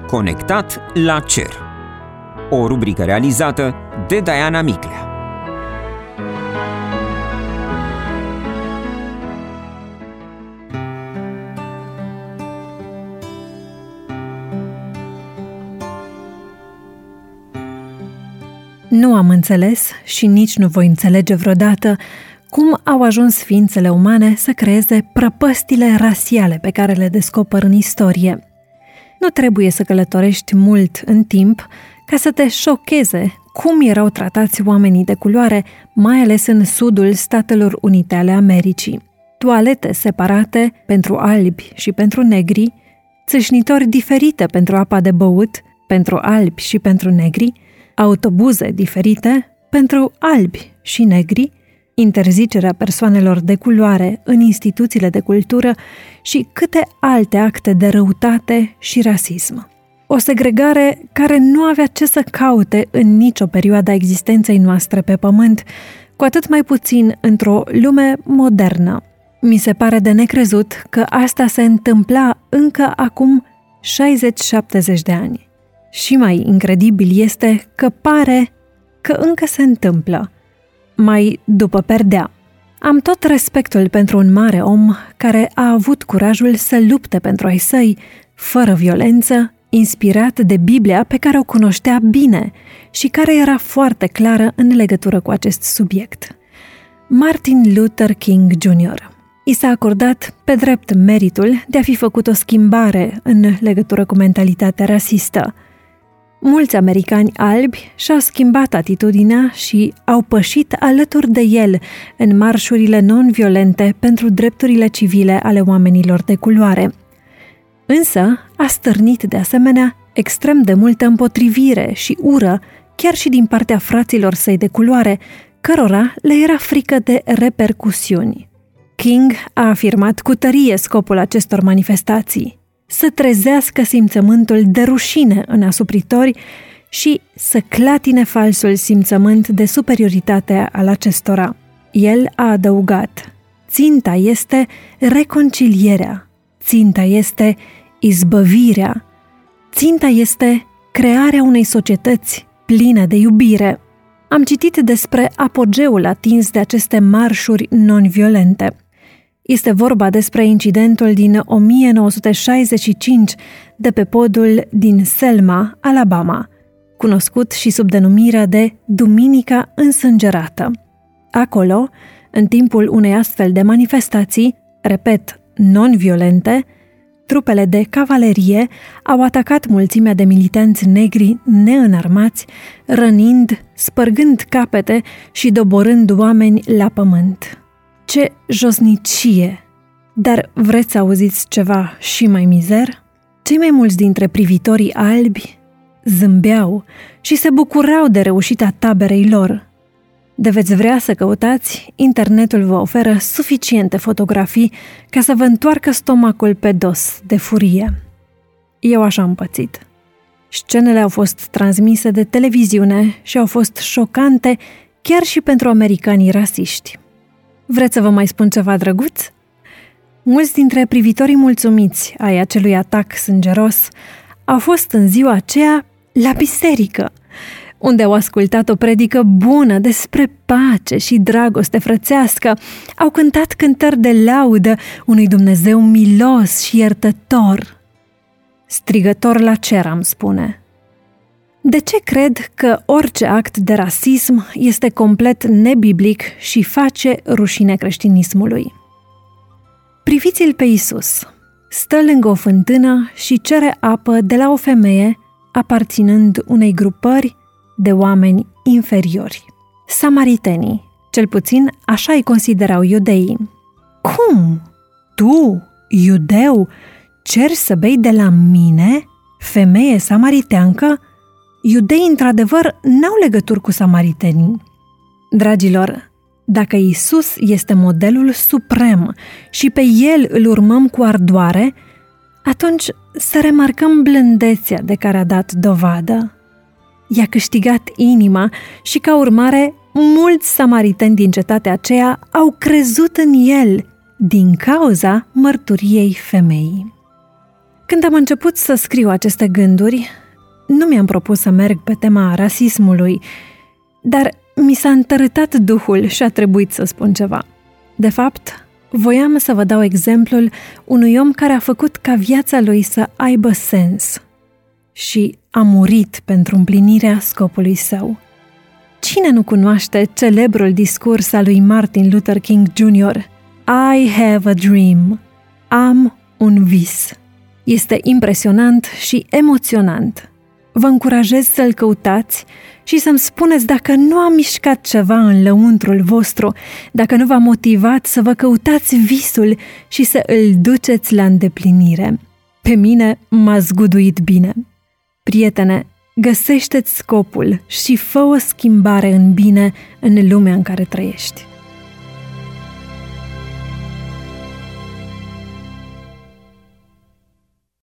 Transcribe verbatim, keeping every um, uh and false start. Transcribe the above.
Conectat la cer. O rubrică realizată de Diana Miclea. Nu am înțeles și nici nu voi înțelege vreodată cum au ajuns ființele umane să creeze prăpăstile rasiale pe care le descoper în istorie. Nu trebuie să călătorești mult în timp ca să te șocheze cum erau tratați oamenii de culoare, mai ales în sudul Statelor Unite ale Americii. Toalete separate pentru albi și pentru negri, țâșnitori diferite pentru apa de băut, pentru albi și pentru negri, autobuze diferite pentru albi și negri, interzicerea persoanelor de culoare în instituțiile de cultură și câte alte acte de răutate și rasism. O segregare care nu avea ce să caute în nicio perioadă a existenței noastre pe pământ, cu atât mai puțin într-o lume modernă. Mi se pare de necrezut că asta se întâmpla încă acum șaizeci șaptezeci de ani. Și mai incredibil este că pare că încă se întâmplă. Mai după perdea. Am tot respectul pentru un mare om care a avut curajul să lupte pentru ai săi, fără violență, inspirat de Biblia pe care o cunoștea bine și care era foarte clară în legătură cu acest subiect. Martin Luther King junior I s-a acordat pe drept meritul de a fi făcut o schimbare în legătură cu mentalitatea rasistă. Mulți americani albi și-au schimbat atitudinea și au pășit alături de el în marșurile non-violente pentru drepturile civile ale oamenilor de culoare. Însă a stârnit de asemenea extrem de multă împotrivire și ură, chiar și din partea fraților săi de culoare, cărora le era frică de repercusiuni. King a afirmat cu tărie scopul acestor manifestații: să trezească simțământul de rușine în asupritori și să clatine falsul simțământ de superioritate al acestora. El a adăugat: ținta este reconcilierea, ținta este izbăvirea, ținta este crearea unei societăți pline de iubire. Am citit despre apogeul atins de aceste marșuri non-violente. Este vorba despre incidentul din o mie nouă sute șaizeci și cinci de pe podul din Selma, Alabama, cunoscut și sub denumirea de Duminica Însângerată. Acolo, în timpul unei astfel de manifestații, repet, non-violente, trupele de cavalerie au atacat mulțimea de militanți negri neînarmați, rănind, spărgând capete și doborând oameni la pământ. Ce josnicie! Dar vreți să auziți ceva și mai mizer? Cei mai mulți dintre privitorii albi zâmbeau și se bucurau de reușita taberei lor. De veți vrea să căutați, internetul vă oferă suficiente fotografii ca să vă întoarcă stomacul pe dos de furie. Eu așa am pățit. Scenele au fost transmise de televiziune și au fost șocante chiar și pentru americanii rasiști. Vreți să vă mai spun ceva drăguț? Mulți dintre privitorii mulțumiți ai acelui atac sângeros au fost în ziua aceea la biserică, unde au ascultat o predică bună despre pace și dragoste frățească, au cântat cântări de laudă unui Dumnezeu milos și iertător. Strigător la cer, am spune. De ce cred că orice act de rasism este complet nebiblic și face rușine creștinismului? Priviți-l pe Iisus. Stă lângă o fântână și cere apă de la o femeie aparținând unei grupări de oameni inferiori. Samaritenii, cel puțin așa îi considerau iudeii. Cum? Tu, iudeu, ceri să bei de la mine, femeie samariteancă? Iudeii, într-adevăr, n-au legături cu samaritenii. Dragilor, dacă Iisus este modelul suprem și pe El îl urmăm cu ardoare, atunci să remarcăm blândețea de care a dat dovadă. I-a câștigat inima și, ca urmare, mulți samariteni din cetatea aceea au crezut în El din cauza mărturiei femeii. Când am început să scriu aceste gânduri, nu mi-am propus să merg pe tema rasismului, dar mi s-a întărâtat duhul și a trebuit să spun ceva. De fapt, voiam să vă dau exemplul unui om care a făcut ca viața lui să aibă sens și a murit pentru împlinirea scopului său. Cine nu cunoaște celebrul discurs al lui Martin Luther King junior? I have a dream. Am un vis. Este impresionant și emoționant. Vă încurajez să-l căutați și să-mi spuneți dacă nu a mișcat ceva în lăuntrul vostru, dacă nu v-a motivat să vă căutați visul și să îl duceți la îndeplinire. Pe mine m-a zguduit bine. Prietene, găsește-ți scopul și fă o schimbare în bine în lumea în care trăiești.